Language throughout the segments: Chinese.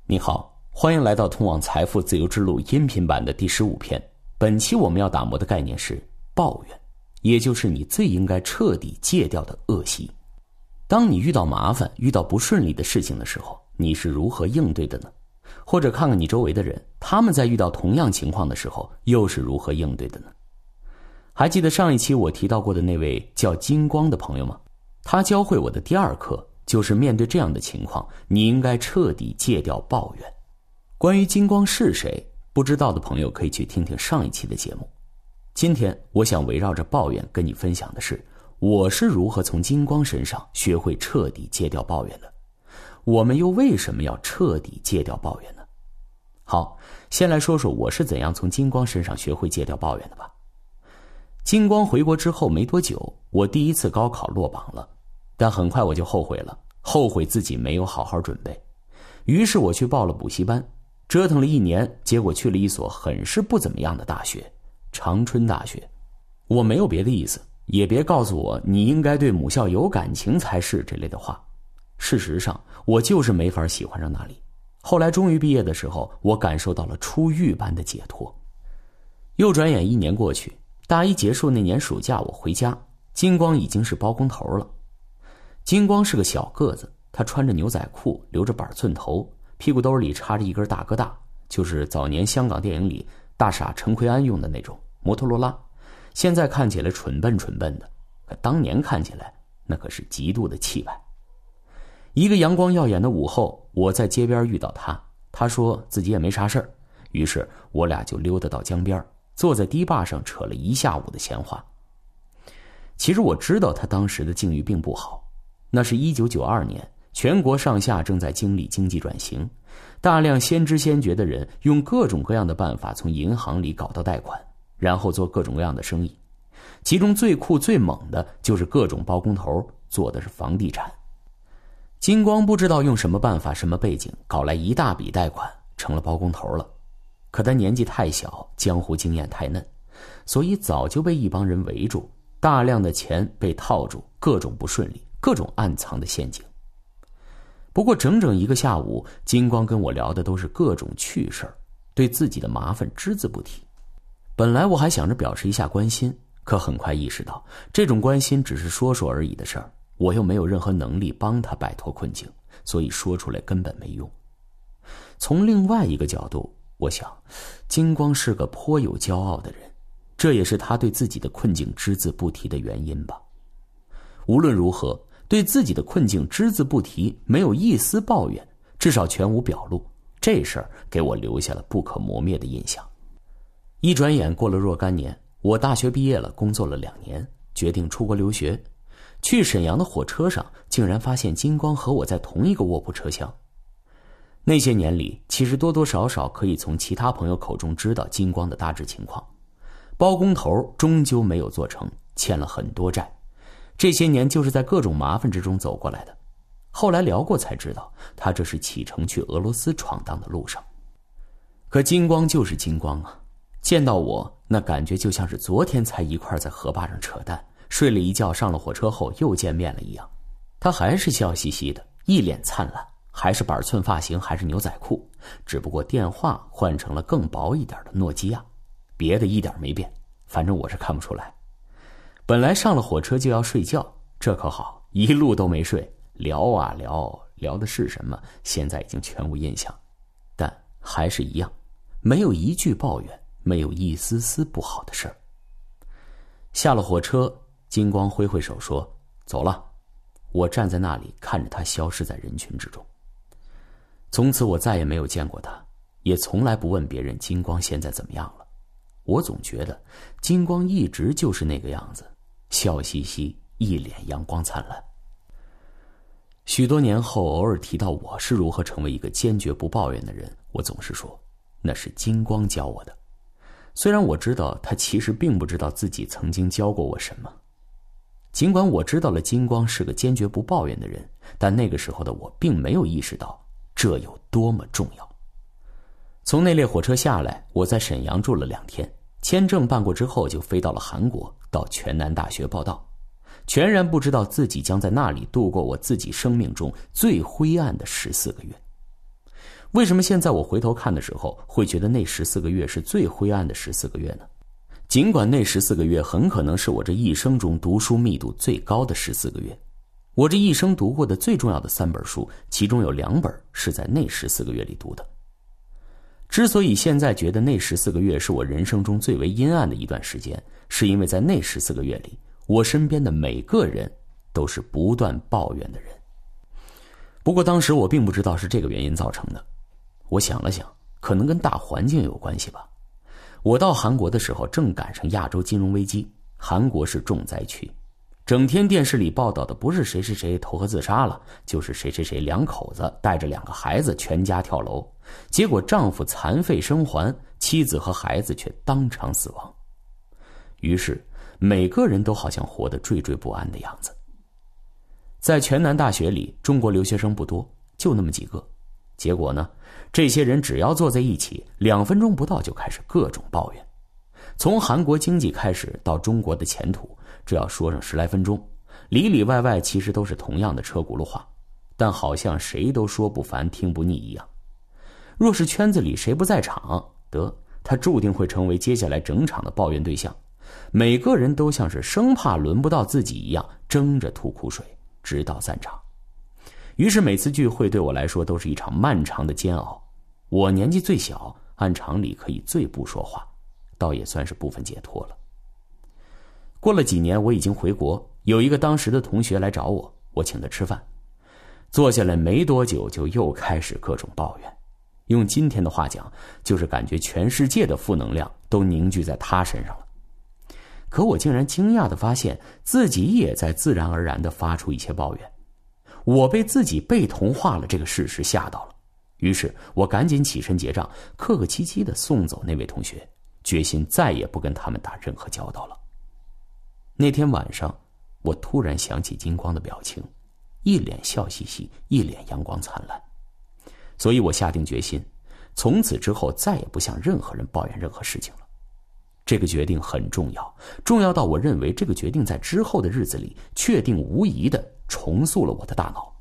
你好，欢迎来到通往财富自由之路音频版的第15篇。本期我们要打磨的概念是抱怨，也就是你最应该彻底戒掉的恶习。当你遇到麻烦、遇到不顺利的事情的时候，你是如何应对的呢？或者看看你周围的人，他们在遇到同样情况的时候又是如何应对的呢？还记得上一期我提到过的那位叫金光的朋友吗？他教会我的第二课就是面对这样的情况，你应该彻底戒掉抱怨。关于金光是谁，不知道的朋友可以去听听上一期的节目。今天我想围绕着抱怨跟你分享的是，我是如何从金光身上学会彻底戒掉抱怨的。我们又为什么要彻底戒掉抱怨呢？好，先来说说我是怎样从金光身上学会戒掉抱怨的吧。金光回国之后没多久，我第一次高考落榜了，但很快我就后悔了，后悔自己没有好好准备。于是我去报了补习班，折腾了1年，结果去了一所很是不怎么样的大学，长春大学。我没有别的意思，也别告诉我你应该对母校有感情才是这类的话。事实上，我就是没法喜欢上那里。后来终于毕业的时候，我感受到了出狱般的解脱。又转眼1年过去，大一结束那年暑假，我回家，金光已经是包工头了。金光是个小个子，他穿着牛仔裤，留着板寸头，屁股兜里插着一根大哥大，就是早年香港电影里大傻陈奎安用的那种摩托罗拉。现在看起来蠢笨蠢笨的，可当年看起来那可是极度的气派。一个阳光耀眼的午后，我在街边遇到他，他说自己也没啥事儿，于是我俩就溜达到江边，坐在堤坝上扯了一下午的闲话。其实我知道他当时的境遇并不好，那是1992年，全国上下正在经历经济转型，大量先知先觉的人用各种各样的办法从银行里搞到贷款，然后做各种各样的生意。其中最酷最猛的就是各种包工头做的是房地产。金光不知道用什么办法什么背景搞来一大笔贷款，成了包工头了。可他年纪太小，江湖经验太嫩，所以早就被一帮人围住，大量的钱被套住，各种不顺利，各种暗藏的陷阱。不过整整1个下午，金光跟我聊的都是各种趣事儿，对自己的麻烦只字不提。本来我还想着表示一下关心，可很快意识到这种关心只是说说而已的事儿，我又没有任何能力帮他摆脱困境，所以说出来根本没用。从另外一个角度，我想金光是个颇有骄傲的人，这也是他对自己的困境只字不提的原因吧。无论如何，对自己的困境只字不提，没有一丝抱怨，至少全无表露，这事儿给我留下了不可磨灭的印象。一转眼过了若干年，我大学毕业了，工作了2年，决定出国留学。去沈阳的火车上，竟然发现金光和我在同一个卧铺车厢。那些年里，其实多多少少可以从其他朋友口中知道金光的大致情况。包工头终究没有做成，欠了很多债，这些年就是在各种麻烦之中走过来的。后来聊过才知道，他这是启程去俄罗斯闯荡的路上。可金光就是金光啊，见到我那感觉就像是昨天才一块在河坝上扯淡，睡了一觉，上了火车后又见面了一样。他还是笑嘻嘻的，一脸灿烂，还是板寸发型，还是牛仔裤，只不过电话换成了更薄一点的诺基亚，别的一点没变，反正我是看不出来。本来上了火车就要睡觉，这可好，一路都没睡，聊啊聊，聊的是什么现在已经全无印象，但还是一样，没有一句抱怨，没有一丝丝不好的事儿。下了火车，金光挥挥手说走了。我站在那里看着他消失在人群之中。从此我再也没有见过他，也从来不问别人金光现在怎么样了。我总觉得金光一直就是那个样子，笑嘻嘻，一脸阳光灿烂。许多年后，偶尔提到我是如何成为一个坚决不抱怨的人，我总是说那是金光教我的。虽然我知道他其实并不知道自己曾经教过我什么。尽管我知道了金光是个坚决不抱怨的人，但那个时候的我并没有意识到这有多么重要。从那列火车下来，我在沈阳住了2天，签证办过之后就飞到了韩国，到全南大学报到，全然不知道自己将在那里度过我自己生命中最灰暗的14个月。 为什么现在我回头看的时候，会觉得那14个月是最灰暗的14个月呢？尽管那14个月很可能是我这一生中读书密度最高的14个月，我这一生读过的最重要的3本书，其中有2本是在那14个月里读的。之所以现在觉得那14个月是我人生中最为阴暗的一段时间，是因为在那14个月里，我身边的每个人都是不断抱怨的人。不过当时我并不知道是这个原因造成的。我想了想，可能跟大环境有关系吧。我到韩国的时候正赶上亚洲金融危机，韩国是重灾区，整天电视里报道的不是谁谁谁投河自杀了，就是谁谁谁2口子带着2个孩子全家跳楼，结果丈夫残废生还，妻子和孩子却当场死亡。于是每个人都好像活得惴惴不安的样子。在全南大学里，中国留学生不多，就那么几个。结果呢，这些人只要坐在一起，2分钟不到就开始各种抱怨。从韩国经济开始到中国的前途，只要说上10来分钟，里里外外其实都是同样的车轱辘话，但好像谁都说不烦听不腻一样。若是圈子里谁不在场，得，他注定会成为接下来整场的抱怨对象。每个人都像是生怕轮不到自己一样，争着吐苦水，直到散场。于是每次聚会对我来说都是一场漫长的煎熬。我年纪最小，按常理可以最不说话，倒也算是部分解脱了。过了几年，我已经回国，有一个当时的同学来找我，我请他吃饭。坐下来没多久，就又开始各种抱怨。用今天的话讲，就是感觉全世界的负能量都凝聚在他身上了。可我竟然惊讶地发现，自己也在自然而然地发出一些抱怨。我被自己被同化了这个事实吓到了，于是我赶紧起身结账，客客气气地送走那位同学，决心再也不跟他们打任何交道了。那天晚上，我突然想起金光的表情，一脸笑嘻嘻，一脸阳光灿烂。所以我下定决心，从此之后再也不向任何人抱怨任何事情了。这个决定很重要，重要到我认为这个决定在之后的日子里确定无疑地重塑了我的大脑。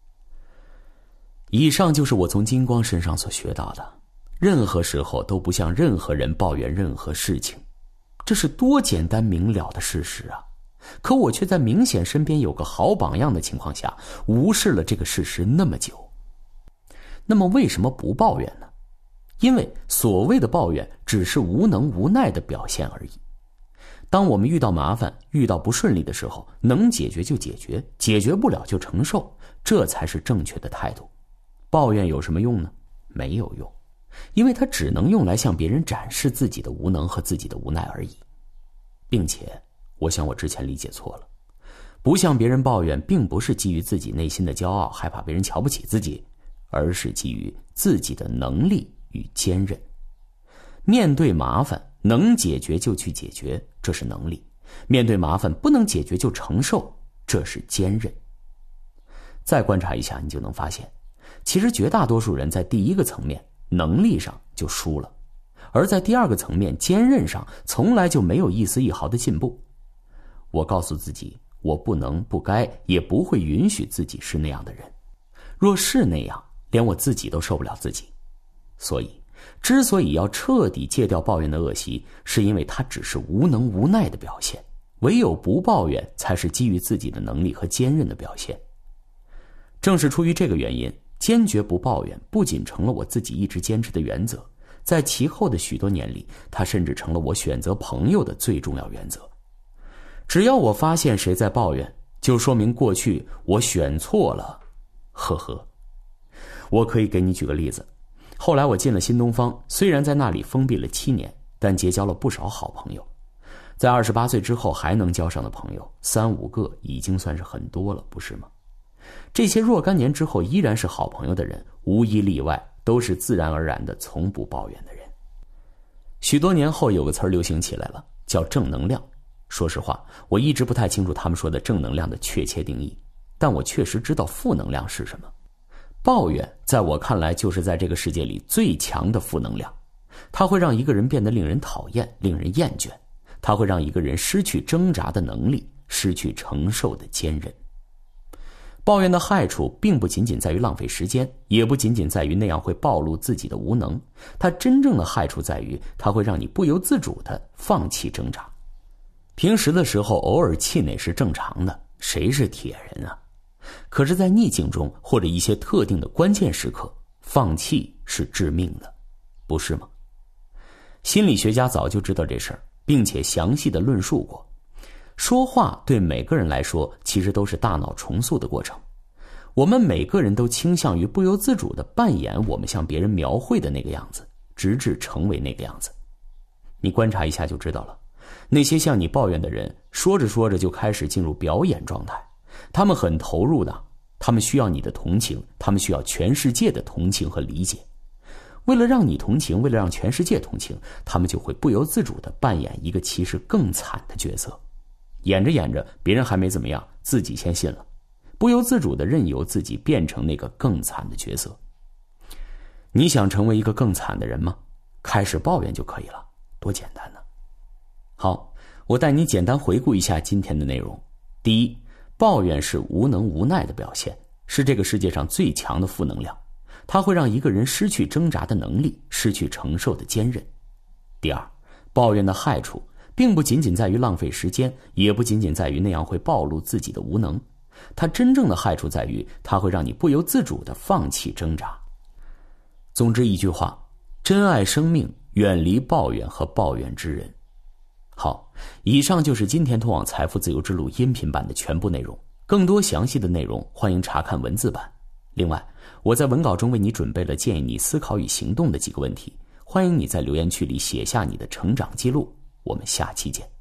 以上就是我从金光身上所学到的，任何时候都不向任何人抱怨任何事情，这是多简单明了的事实啊！可我却在明显身边有个好榜样的情况下，无视了这个事实那么久。那么为什么不抱怨呢？因为所谓的抱怨只是无能无奈的表现而已。当我们遇到麻烦，遇到不顺利的时候，能解决就解决，解决不了就承受，这才是正确的态度。抱怨有什么用呢？没有用，因为它只能用来向别人展示自己的无能和自己的无奈而已。并且我想我之前理解错了，不向别人抱怨并不是基于自己内心的骄傲，害怕别人瞧不起自己，而是基于自己的能力与坚韧。面对麻烦，能解决就去解决，这是能力；面对麻烦不能解决就承受，这是坚韧。再观察一下，你就能发现，其实绝大多数人在第一个层面能力上就输了，而在第二个层面坚韧上从来就没有一丝一毫的进步。我告诉自己，我不能不该也不会允许自己是那样的人，若是那样，连我自己都受不了自己。所以之所以要彻底戒掉抱怨的恶习，是因为它只是无能无奈的表现，唯有不抱怨才是基于自己的能力和坚韧的表现。正是出于这个原因，坚决不抱怨不仅成了我自己一直坚持的原则，在其后的许多年里，它甚至成了我选择朋友的最重要原则。只要我发现谁在抱怨，就说明过去我选错了，呵呵。我可以给你举个例子，后来我进了新东方，虽然在那里封闭了7年，但结交了不少好朋友。在28岁之后还能交上的朋友3、5个已经算是很多了，不是吗？这些若干年之后依然是好朋友的人，无一例外都是自然而然的从不抱怨的人。许多年后有个词儿流行起来了，叫正能量。说实话，我一直不太清楚他们说的正能量的确切定义，但我确实知道负能量是什么。抱怨在我看来就是在这个世界里最强的负能量，它会让一个人变得令人讨厌，令人厌倦，它会让一个人失去挣扎的能力，失去承受的坚韧。 抱怨的害处并不仅仅在于浪费时间，也不仅仅在于那样会暴露自己的无能，它真正的害处在于它会让你不由自主地放弃挣扎。平时的时候偶尔气馁是正常的，谁是铁人啊？可是在逆境中或者一些特定的关键时刻，放弃是致命的，不是吗？心理学家早就知道这事儿，并且详细的论述过。说话对每个人来说其实都是大脑重塑的过程，我们每个人都倾向于不由自主地扮演我们向别人描绘的那个样子，直至成为那个样子。你观察一下就知道了，那些向你抱怨的人，说着说着就开始进入表演状态，他们很投入的，他们需要你的同情，他们需要全世界的同情和理解。为了让你同情，为了让全世界同情，他们就会不由自主地扮演一个其实更惨的角色。演着演着，别人还没怎么样，自己先信了，不由自主地任由自己变成那个更惨的角色。你想成为一个更惨的人吗？开始抱怨就可以了，多简单呢。好，我带你简单回顾一下今天的内容。第一，抱怨是无能无奈的表现，是这个世界上最强的负能量，它会让一个人失去挣扎的能力，失去承受的坚韧。第二，抱怨的害处并不仅仅在于浪费时间，也不仅仅在于那样会暴露自己的无能，它真正的害处在于它会让你不由自主地放弃挣扎。总之一句话，珍爱生命，远离抱怨和抱怨之人。好，以上就是今天通往财富自由之路音频版的全部内容，更多详细的内容欢迎查看文字版。另外，我在文稿中为你准备了建议你思考与行动的几个问题，欢迎你在留言区里写下你的成长记录。我们下期见。